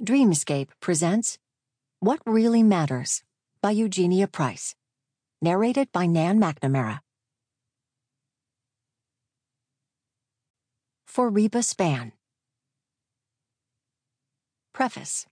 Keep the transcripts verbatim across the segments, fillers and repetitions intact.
Dreamscape presents What Really Matters by Eugenia Price, narrated by Nan McNamara. For Reba Spann. Preface.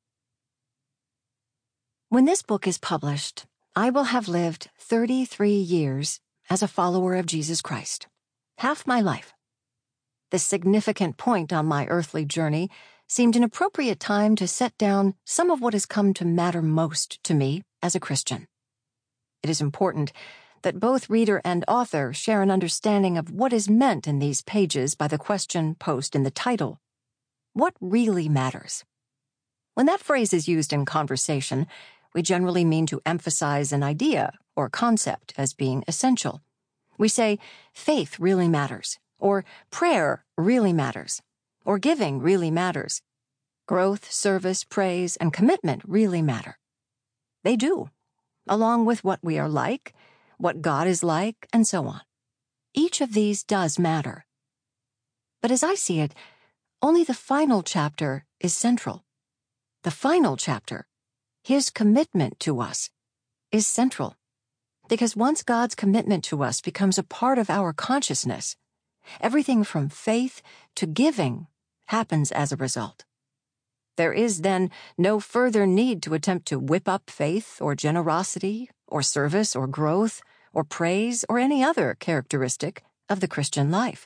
When this book is published, I will have lived thirty-three years as a follower of Jesus Christ, half my life. The significant point on my earthly journey seemed an appropriate time to set down some of what has come to matter most to me as a Christian. It is important that both reader and author share an understanding of what is meant in these pages by the question posed in the title. What really matters? When that phrase is used in conversation, we generally mean to emphasize an idea or concept as being essential. We say, faith really matters, or prayer really matters, or giving really matters. Growth, service, praise, and commitment really matter. They do, along with what we are like, what God is like, and so on. Each of these does matter. But as I see it, only the final chapter is central. The final chapter, His commitment to us, is central. Because once God's commitment to us becomes a part of our consciousness, everything from faith to giving happens as a result. There is then no further need to attempt to whip up faith or generosity or service or growth or praise or any other characteristic of the Christian life.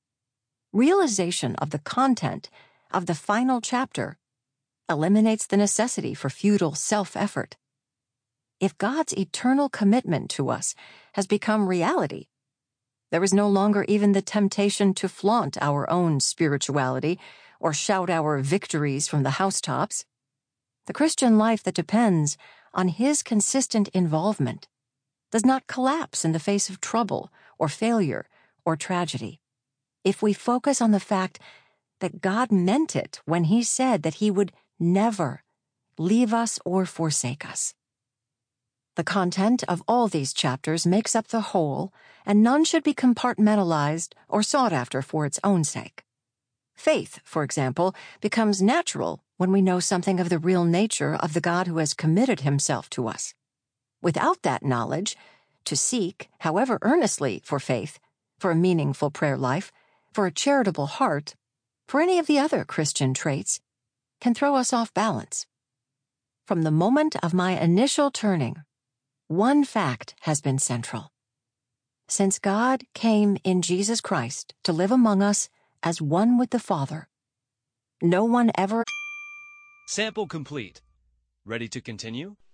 Realization of the content of the final chapter eliminates the necessity for futile self-effort. If God's eternal commitment to us has become reality, there is no longer even the temptation to flaunt our own spirituality or shout our victories from the housetops. The Christian life that depends on His consistent involvement does not collapse in the face of trouble or failure or tragedy. If we focus on the fact that God meant it when He said that He would never leave us or forsake us. The content of all these chapters makes up the whole, and none should be compartmentalized or sought after for its own sake. Faith, for example, becomes natural when we know something of the real nature of the God who has committed Himself to us. Without that knowledge, to seek, however earnestly, for faith, for a meaningful prayer life, for a charitable heart, for any of the other Christian traits, can throw us off balance. From the moment of my initial turning, one fact has been central. Since God came in Jesus Christ to live among us as one with the Father, no one ever... Sample complete. Ready to continue?